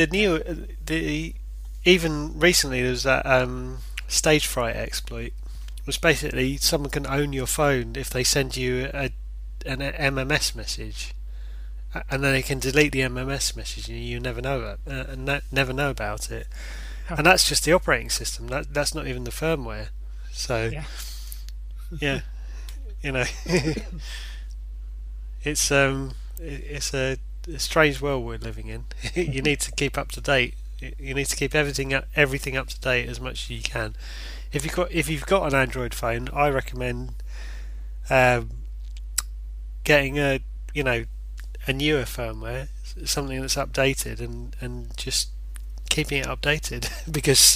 even recently there was that stage fright exploit, which basically someone can own your phone if they send you an MMS message. And then they can delete the MMS message, and you never know never know about it. Oh. And that's just the operating system. That's not even the firmware. So, yeah, it's a strange world we're living in. You need to keep up to date. You need to keep everything up to date as much as you can. If you've got an Android phone, I recommend getting a newer firmware, something that's updated, and just keeping it updated because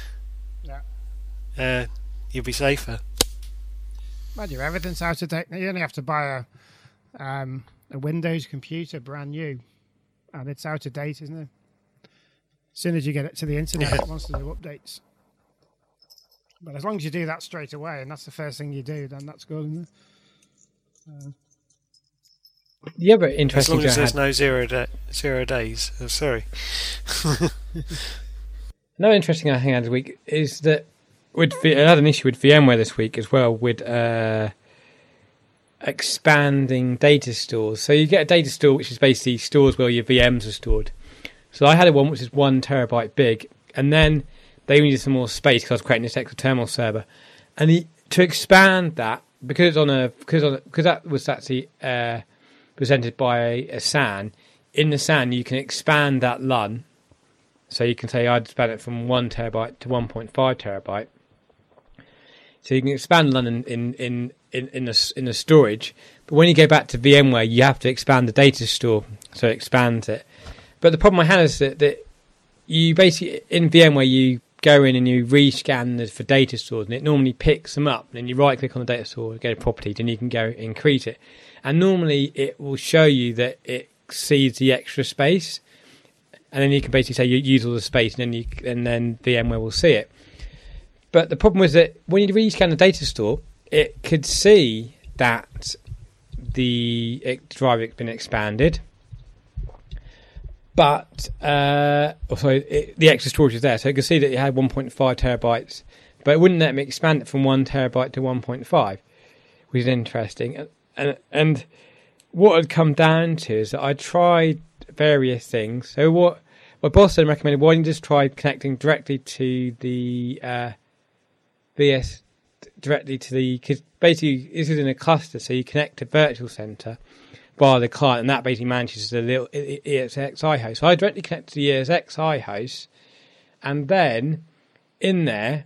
you'll be safer. Mind you, everything's out of date. You only have to buy a Windows computer brand new, and it's out of date, isn't it? As soon as you get it to the internet, it wants to do updates. But as long as you do that straight away, and that's the first thing you do, then that's good, isn't it? Yeah, but interesting. As long as there's no 0 days. Oh, sorry. Another interesting thing I had this week is that I had an issue with VMware this week as well. With expanding data stores. So you get a data store which is basically stores where your VMs are stored. So I had one which is 1 terabyte big, and then they needed some more space because I was creating this extra terminal server, and to expand that, because that was actually presented by a SAN. In the SAN, you can expand that LUN. So you can say I'd expand it from 1 terabyte to 1.5 terabyte. So you can expand LUN in the storage, but when you go back to VMware, you have to expand the data store, so it expands it. But the problem I had is that you basically in VMware you go in and you rescan for data stores, and it normally picks them up. Then you right click on the data store, go to properties, and you can go increase it. And normally it will show you that it exceeds the extra space, and then you can basically say you use all the space, and then VMware will see it. But the problem was that when you rescan the data store, it could see that the drive had been expanded, but the extra storage is there, so it could see that it had 1.5 terabytes, but it wouldn't let me expand it from 1 terabyte to 1.5, which is interesting. And what had come down to is that I tried various things. So what my boss then recommended, why don't you just try connecting directly to the VS, because basically this is in a cluster, so you connect to Virtual Center via the client, and that basically manages the little ESXi host. So I directly connect to the ESXi host, and then in there,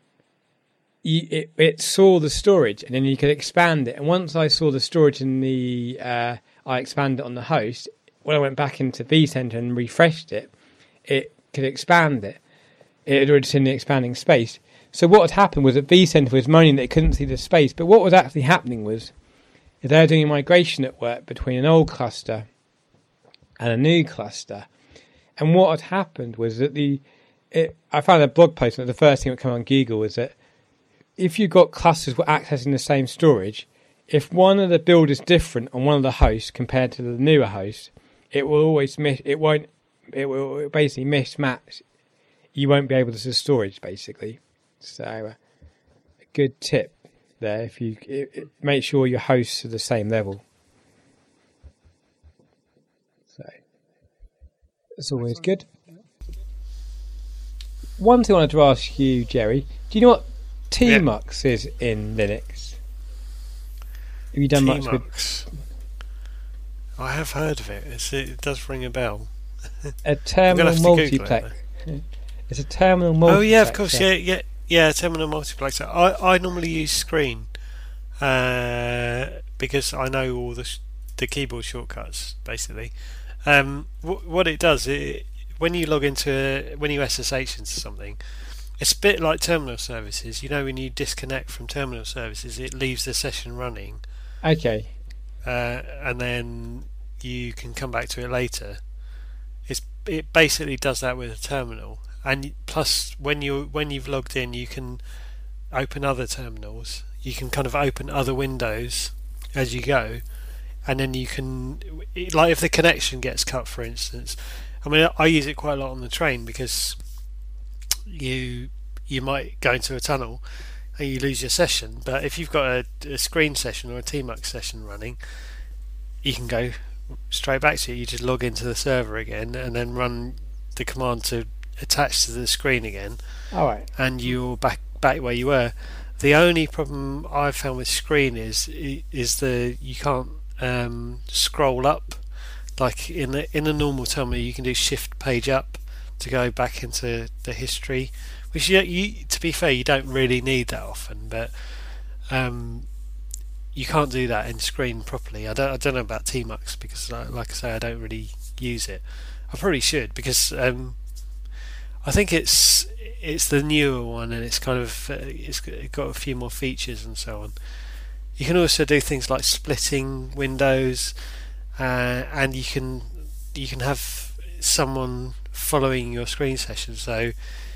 it saw the storage, and then you could expand it. And once I saw the storage in I expanded it on the host. When I went back into vCenter and refreshed it, it could expand it. It had already seen the expanding space. So what had happened was that vCenter was moaning that it couldn't see the space, but what was actually happening was they were doing a migration at work between an old cluster and a new cluster. And what had happened was that I found a blog post, and the first thing that came on Google was that if you've got clusters were accessing the same storage, if one of the build is different on one of the hosts compared to the newer host, it will always it will basically mismatch. You won't be able to see storage, basically. So a good tip there, if you make sure your hosts are the same level. So it's always good. One thing I wanted to ask you, Jerry, do you know what tmux is in Linux? Have you done much with? I have heard of it. It does ring a bell. A terminal multiplex. It's a terminal multiplex. Oh yeah, of course. Yeah. Terminal multiplexer. I normally use Screen because I know all the keyboard shortcuts basically. What it does, when you log into when you SSH into something, it's a bit like terminal services. You know, when you disconnect from terminal services, it leaves the session running. Okay. And then you can come back to it later. It basically does that with a terminal, and plus when you've logged in, you can open other terminals. You can kind of open other windows as you go, and then you can, like if the connection gets cut, for instance. I mean, I use it quite a lot on the train because you might go into a tunnel and you lose your session, but if you've got a Screen session or a tmux session running, you can go straight back to it. You just log into the server again and then run the command to attach to the Screen again. All right. And you're back where you were. The only problem I've found with Screen is you can't scroll up like in a normal terminal. You can do Shift Page Up to go back into the history, which you to be fair, you don't really need that often, but you can't do that in Screen properly. I don't know about tmux because, like I say, I don't really use it. I probably should because I think it's the newer one, and it's kind of it's got a few more features and so on. You can also do things like splitting windows, and you can have someone following your Screen session. So,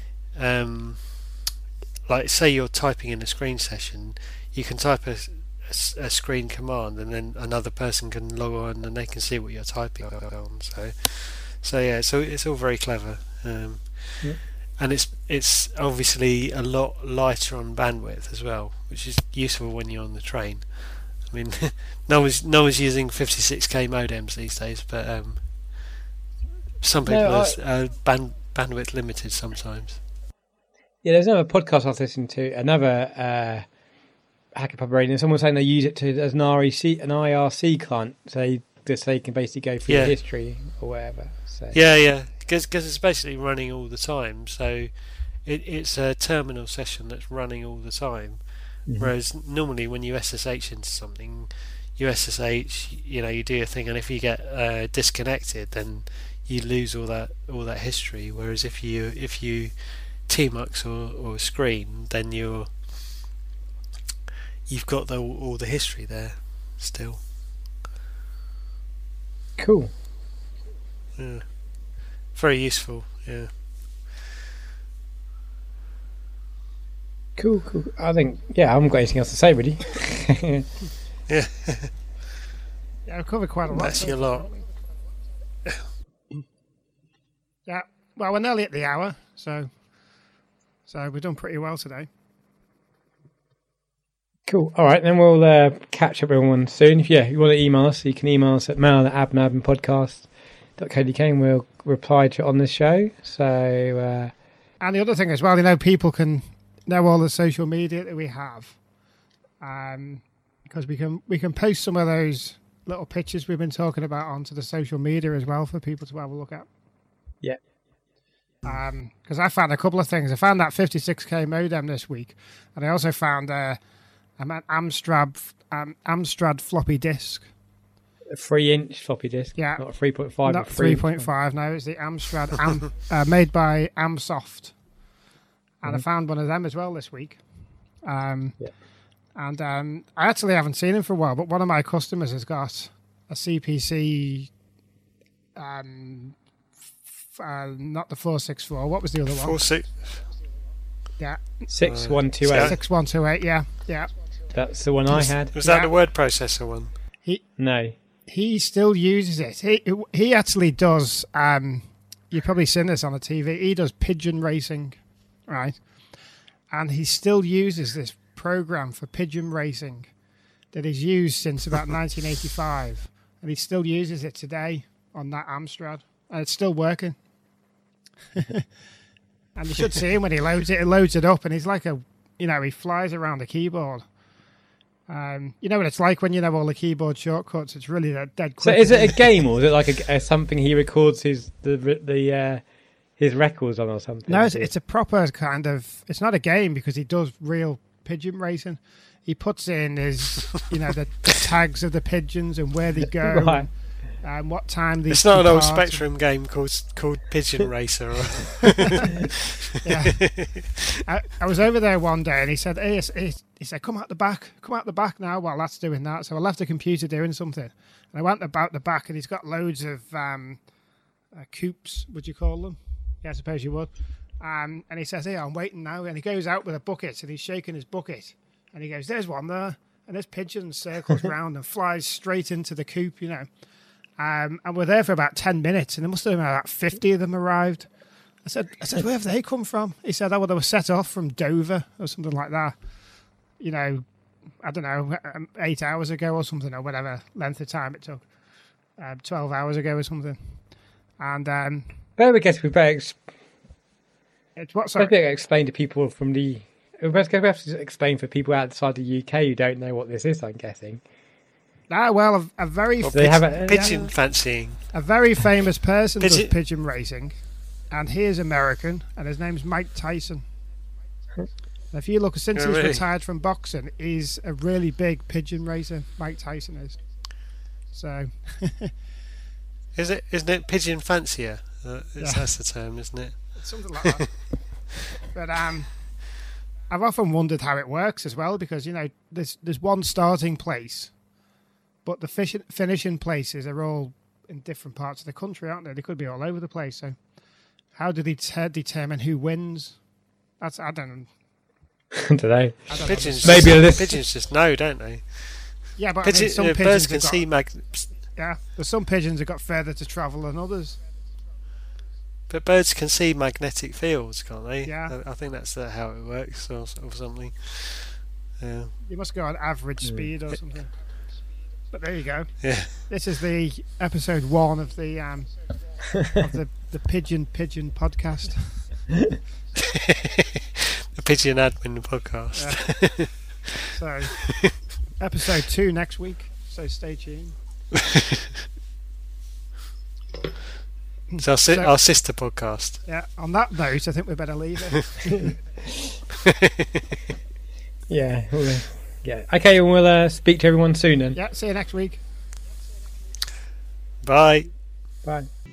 like say you're typing in a Screen session, you can type a Screen command, and then another person can log on and they can see what you're typing on. So it's all very clever, and it's obviously a lot lighter on bandwidth as well, which is useful when you're on the train. I mean, no one's using 56k modems these days, but some people are bandwidth limited sometimes. Yeah, there's another podcast I was listening to, another Hacker Pub Radio, and someone was saying they use it as an IRC client, so they can basically go through the history or whatever. So. Yeah, because it's basically running all the time, so it's a terminal session that's running all the time. Mm-hmm. Whereas normally when you SSH into something, you SSH, you do your thing, and if you get disconnected, then you lose all that history. Whereas if you tmux or screen, then you've got all the history there still. Cool. Yeah. Very useful. Yeah. Cool. I think, I haven't got anything else to say, really. Yeah. Yeah, I've covered quite a lot. That's your lot. Yeah. Well, we're nearly at the hour, so we've done pretty well today. Cool. All right, then we'll catch up with everyone soon. If you want to email us, you can email us at mail@abnabandpodcast.co.uk and we'll reply to it on the show. So, and the other thing as well, people can know all the social media that we have, because we can post some of those little pictures we've been talking about onto the social media as well for people to have a look at. Yeah. Because I found a couple of things. I found that 56k modem this week, and I also found an Amstrad floppy disk. A 3-inch floppy disk. Yeah. Not a 3.5. Not 3.5. No, it's the Amstrad made by Amsoft. And I found one of them as well this week. And I actually haven't seen him for a while, but one of my customers has got a CPC, not the 464. What was the other one? 46. Yeah. 6128. 6128, yeah. That's the one I had. Was that the word processor one? No. He still uses it. He actually does, you've probably seen this on the TV, he does pigeon racing, right? And he still uses this program for pigeon racing that he's used since about 1985. And he still uses it today on that Amstrad. And it's still working. And you should see him when he loads it. He loads it up and he's like he flies around the keyboard. You know what it's like when you know all the keyboard shortcuts. It's really dead quick. So is it a game or is it like a something he records his records on or something? No, it's a proper kind of. It's not a game because he does real pigeon racing. He puts in his, the tags of the pigeons and where they go. Right. And what time they. It's not an old Spectrum game called Pigeon Racer. Yeah. I was over there one day and he said, he said, come out the back now while that's doing that. So I left the computer doing something. And I went about the back and he's got loads of coops, would you call them? Yeah, I suppose you would. And he says, hey, I'm waiting now. And he goes out with a bucket and he's shaking his bucket. And he goes, there's one there. And this pigeon circles round and flies straight into the coop, And we're there for about 10 minutes, and there must have been about 50 of them arrived. I said, where have they come from? He said, they were set off from Dover or something like that. I don't know, 8 hours ago or something, or whatever length of time it took. 12 hours ago or something. And I guess we better explain to people from the. We have to explain for people outside the UK who don't know what this is. I'm guessing. Well, a very pigeon fancying. A very famous person does pigeon racing, and he is American, and his name's Mike Tyson. And if you look, since he's retired from boxing, he's a really big pigeon racer. Mike Tyson is. So. Isn't it pigeon fancier? That's the term, isn't it? Something like that. But I've often wondered how it works as well, because there's one starting place. But the finishing places are all in different parts of the country, aren't they? They could be all over the place. So how do they determine who wins? I don't know. Pigeons just know, don't they? Yeah, but some pigeons birds can see yeah, but some pigeons have got further to travel than others. But birds can see magnetic fields, can't they? Yeah. I think that's how it works, or something. Yeah. You must go on average speed or something. But there you go. Yeah. This is the episode 1 of the the Pigeon podcast. The Pigeon Admin podcast. Yeah. So, episode 2 next week. So stay tuned. It's our sister podcast. Yeah. On that note, I think we better leave it. Yeah. Yeah. Okay, and we'll speak to everyone soon then. Yeah. See you next week. Bye. Bye.